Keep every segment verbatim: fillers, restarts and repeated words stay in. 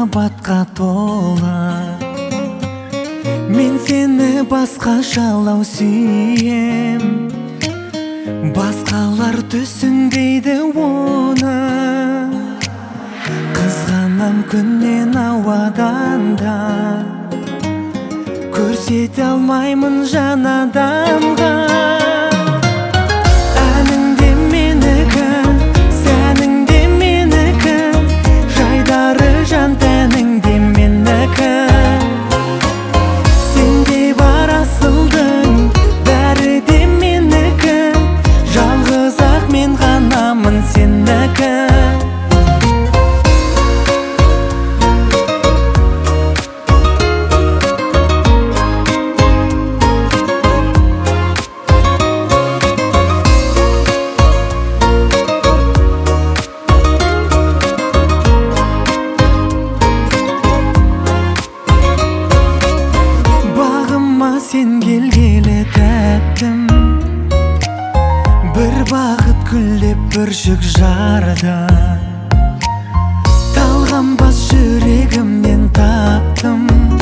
махаббатқа тола. Мен сені басқашалау сүйем, басқалар түсінбейді оны. Қызғанам күннен ауадан да, көрсете алмаймын жан адамға. Әніңде менікі, сәніңде менікі, жайдары жан тәніңде менікі. Сенде бар асылдың, бәрі де менікі, жалғыз ақ мен ғанамын сенікі. Сен келгелі тәттім, бір бақыт күлдеп бүршік жарды. Талғанбас жүрегімнен таптым,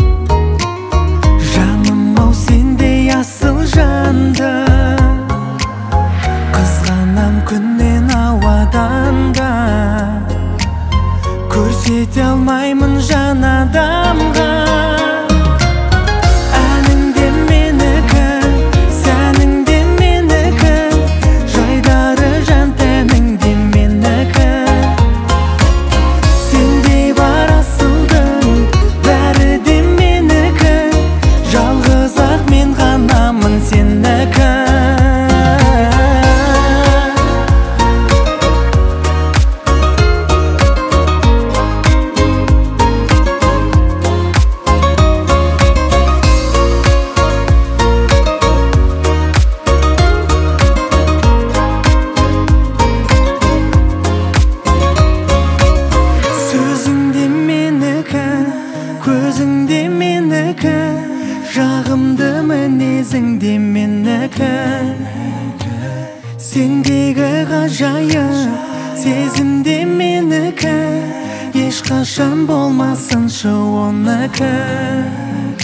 жаным-ау сендей асыл жанды. Қызғанам күннен ауадан да, көрсете алмаймын жан адамға. Көзіңде менікі, жағымды мінезіңде менікі. Сендегі ғажайып сезімде менікі, ешқашан болмасыншы оныкі.